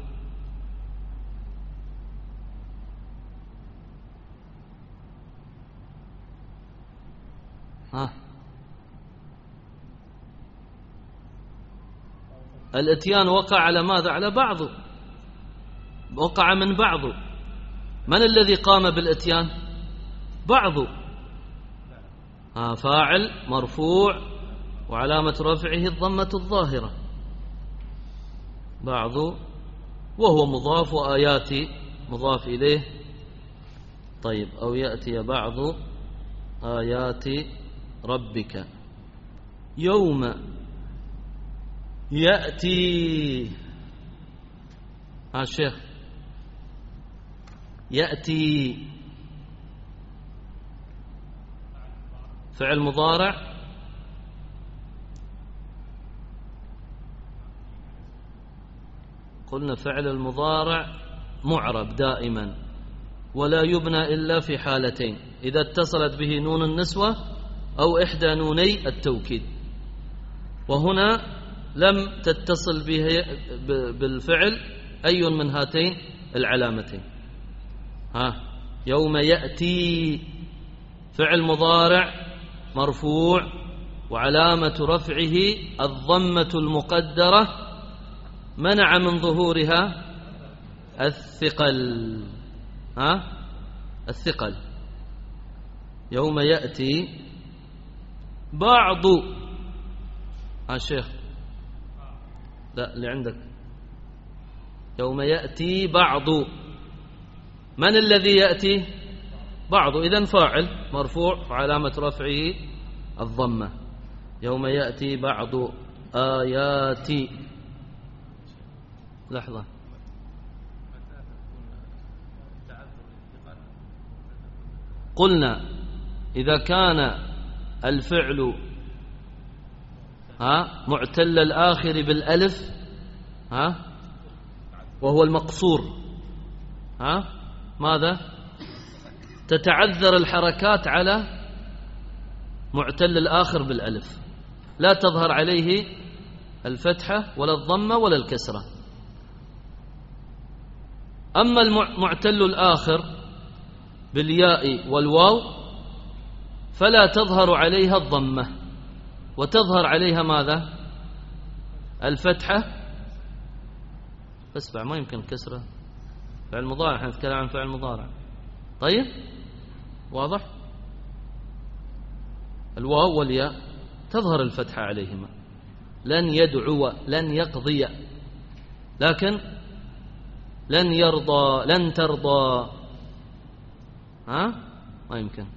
[SPEAKER 2] ها؟ الاتيان وقع على ماذا؟ على بعض، وقع من بعض. من الذي قام بالاتيان؟ بعض، فاعل مرفوع وعلامة رفعه الضمة الظاهرة، بعض، وهو مضاف وآيات مضاف إليه. طيب، أو يأتي بعض آيات ربك يوم يأتي، الشيخ يأتي فعل مضارع قلنا فعل المضارع معرب دائما ولا يبنى إلا في حالتين: إذا اتصلت به نون النسوة أو إحدى نوني التوكيد. وهنا لم تتصل به بالفعل أي من هاتين العلامتين. يوم يأتي فعل مضارع مرفوع وعلامة رفعه الضمة المقدرة منع من ظهورها الثقل. الثقل. يوم يأتي بعض، الشيخ لا اللي عندك، يوم يأتي بعض، من الذي يأتي؟ بعض، إذن فاعل مرفوع وعلامة رفعه الضمة. يوم يأتي بعض آيات، لحظة، قلنا إذا كان الفعل معتل الآخر بالألف وهو المقصور، ماذا؟ تتعذر الحركات على معتل الآخر بالألف، لا تظهر عليه الفتحة ولا الضمة ولا الكسرة. أما المعتل الآخر بالياء والواو فلا تظهر عليها الضمة، وتظهر عليها ماذا؟ الفتحة. اسمع، ما يمكن كسرة فعل مضارع، احنا نتكلم عن فعل مضارع. طيب واضح؟ الواو والياء تظهر الفتحة عليهما. لن يدعو، لن يقضي، لكن لن يرضى، لن ترضى، ما يمكن.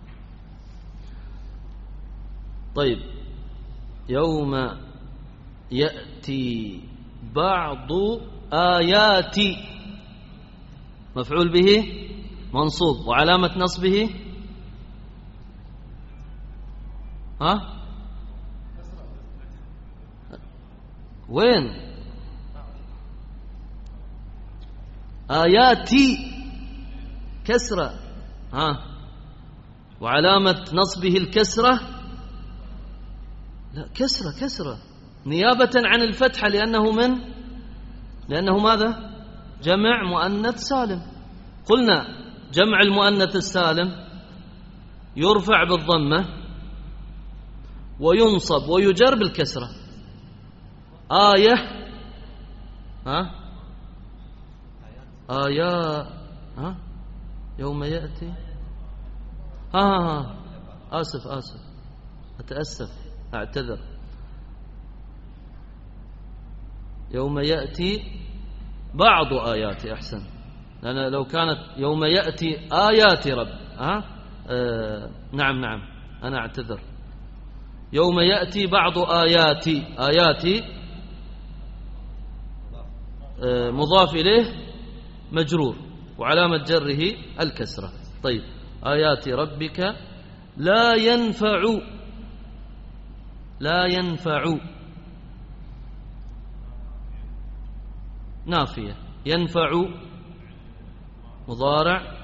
[SPEAKER 2] طيب يوم يأتي بعض آيات، مفعول به منصوب، وعلامة نصبه وين؟ آياتي كسرة، وعلامة نصبه الكسرة. لا، كسرة نيابة عن الفتحة، لأنه ماذا؟ جمع مؤنث سالم. قلنا جمع المؤنث السالم يرفع بالضمة وينصب ويجر بالكسرة. آية يوم يأتي آسف أتأسف، أعتذر. يوم يأتي بعض آياتي، أحسن، لأن لو كانت يوم يأتي آيات رب نعم أنا أعتذر. يوم يأتي بعض آياتي مضاف إليه مجرور، وعلامة جره الكسرة. طيب آيات ربك لا ينفع نافية، ينفع مضارع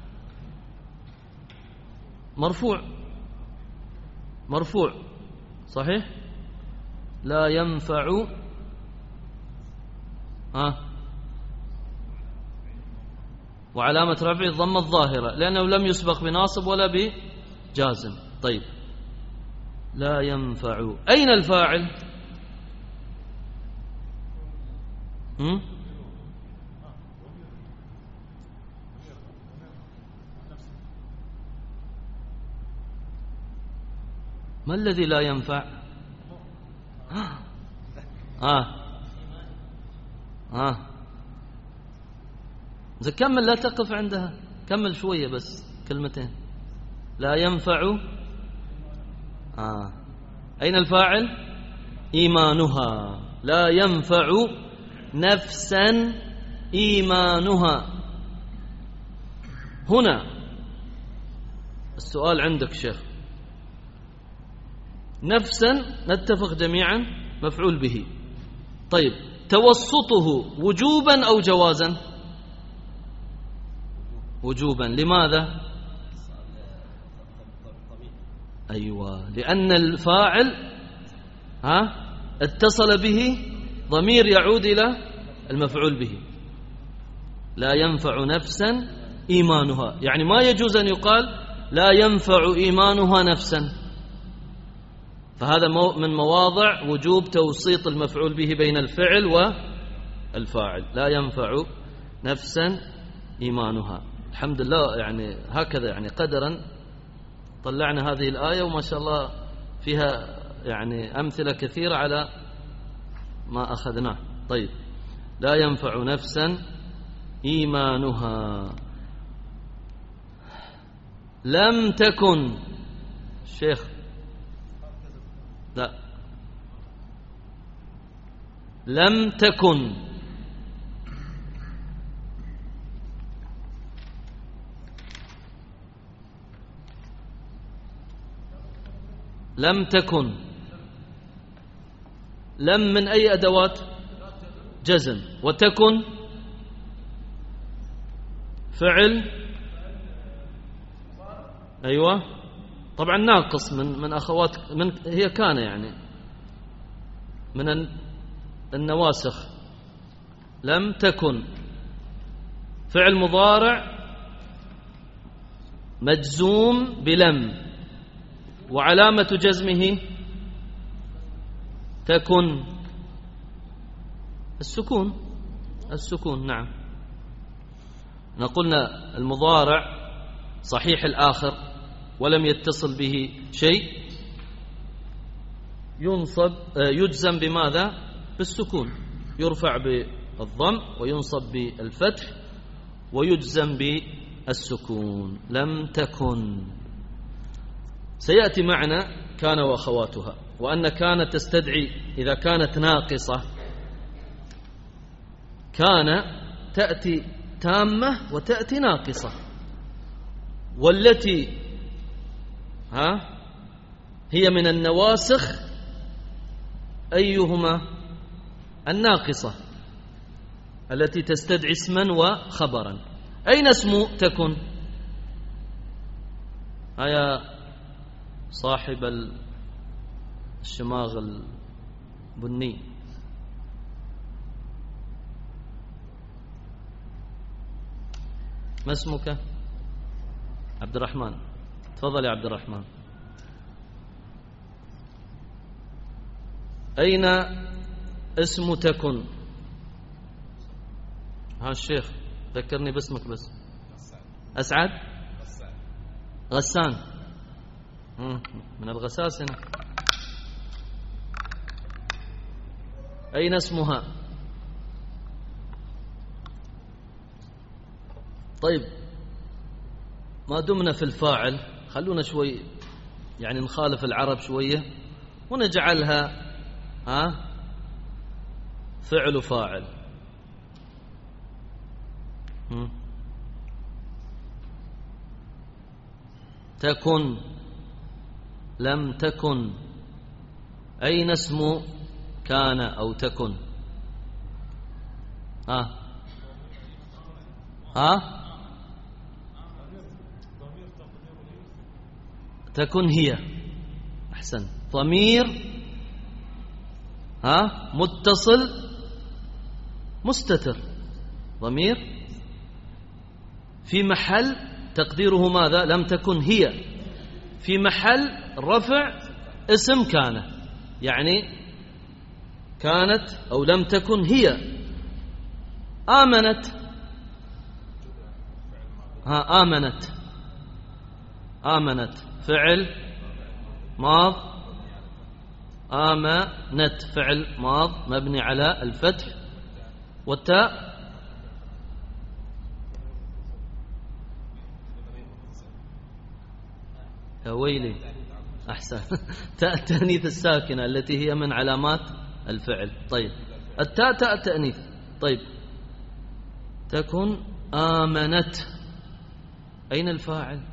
[SPEAKER 2] مرفوع صحيح. لا ينفع وعلامة رفعه الضمة الظاهرة، لأنه لم يسبق بناصب ولا بجازم. طيب لا ينفع، أين الفاعل؟ ما الذي لا ينفع؟ إذا كمل، لا تقف عندها، كمل شوية بس، كلمتين. لا ينفع أين الفاعل؟ إيمانها. لا ينفع نفسا إيمانها. هنا السؤال عندك شيخ. نفسا نتفق جميعا مفعول به. طيب توسطه وجوبا أو جوازا؟ وجوبا. لماذا؟ أيوة، لأن الفاعل اتصل به ضمير يعود إلى المفعول به. لا ينفع نفسا إيمانها، يعني ما يجوز أن يقال لا ينفع إيمانها نفسا، فهذا من مواضع وجوب توسيط المفعول به بين الفعل والفاعل. لا ينفع نفسا إيمانها. الحمد لله، يعني هكذا، يعني قدرا طلعنا هذه الآية، وما شاء الله فيها يعني أمثلة كثيرة على ما أخذناه. طيب لا ينفع نفسا إيمانها. لم تكن شيخ، لا، لم تكن. لم تكن، لم من أي أدوات؟ جزم. وتكن فعل، أيوة طبعا ناقص من أخوات، هي كان يعني من النواسخ. لم تكن فعل مضارع مجزوم بلم، وعلامة جزمه تكن السكون. نعم، نقولنا المضارع صحيح الآخر ولم يتصل به شيء يجزم بماذا؟ بالسكون، يرفع بالضم وينصب بالفتح ويجزم بالسكون. لم تكن. سيأتي معنا كان وأخواتها، وأن كان تستدعي إذا كانت ناقصة كان تأتي تامة وتأتي ناقصة، والتي هي من النواسخ أيهما؟ الناقصة التي تستدعي اسما وخبرا. أين اسم تكن؟ يا صاحب الشماغ البني، ما اسمك؟ عبد الرحمن. تفضل يا عبد الرحمن. أين اسم تكن؟ الشيخ ذكرني باسمك بس. أسعد غسان، من الغساسنة. أين اسمها؟ طيب، ما دمنا في الفاعل خلونا شوي يعني نخالف العرب شوية ونجعلها فعل فاعل. تكن، لم تكن. أين اسم كان أو تكن؟ تكن هي. أحسن. ضمير متصل مستتر، ضمير في محل تقديره ماذا؟ لم تكن هي، في محل رفع اسم كان، يعني كانت أو لم تكن هي آمنت. آمنت فعل ماض، آمنت فعل ماض مبني على الفتح والتاء يا ويلي. أحسن. تاء التأنيث الساكنة التي هي من علامات الفعل. طيب، التاء تاء التأنيث. طيب، تكن آمنت. أين الفاعل؟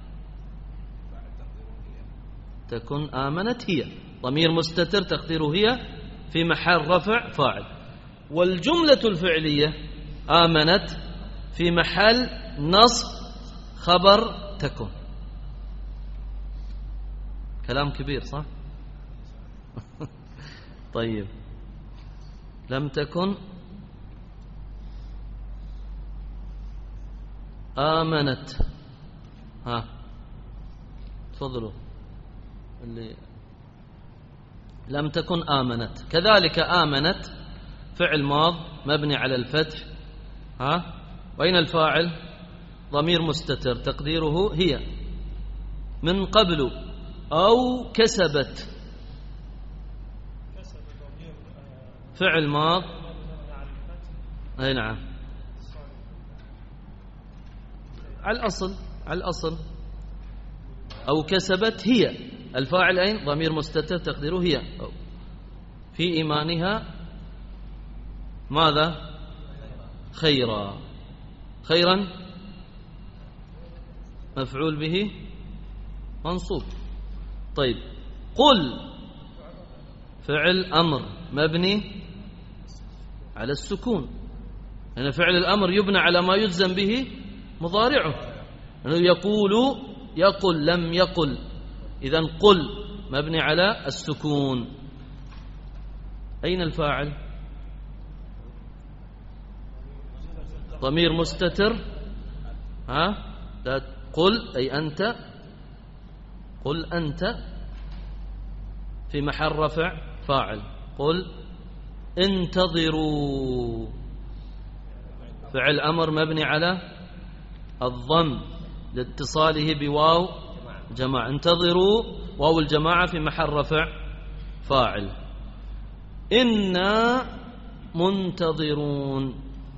[SPEAKER 2] تكن آمنت هي، ضمير مستتر تقديره هي في محل رفع فاعل. والجملة الفعلية آمنت في محل نصب خبر تكن. كلام كبير صح؟ طيب، لم تكن آمنت. تفضلوا. اللي لم تكن آمنت. كذلك آمنت فعل ماض مبني على الفتح. وأين الفاعل؟ ضمير مستتر تقديره هي. من قبل أو كسبت فعل ماض. أي نعم، على الأصل أو كسبت هي. الفاعل أين؟ ضمير مستتر تقديره هي. في إيمانها ماذا؟ خيرا. خيرا مفعول به منصوب. طيب، قل فعل أمر مبني على السكون، يعني فعل الأمر يبنى على ما يجزم به مضارعه. يعني يقول لم يقل، إذن قل مبني على السكون. أين الفاعل؟ ضمير مستتر لا قل أي أنت، قل أنت في محل رفع فاعل. قل انتظروا فعل أمر مبني على الضم لاتصاله بواو جماعة. انتظروا واو الجماعة في محل رفع فاعل. إنا منتظرون،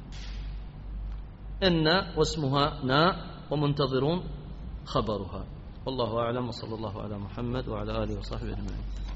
[SPEAKER 2] إن واسمها نا ومنتظرون خبرها. والله أعلم، وصلى الله على محمد وعلى آله وصحبه أجمعين.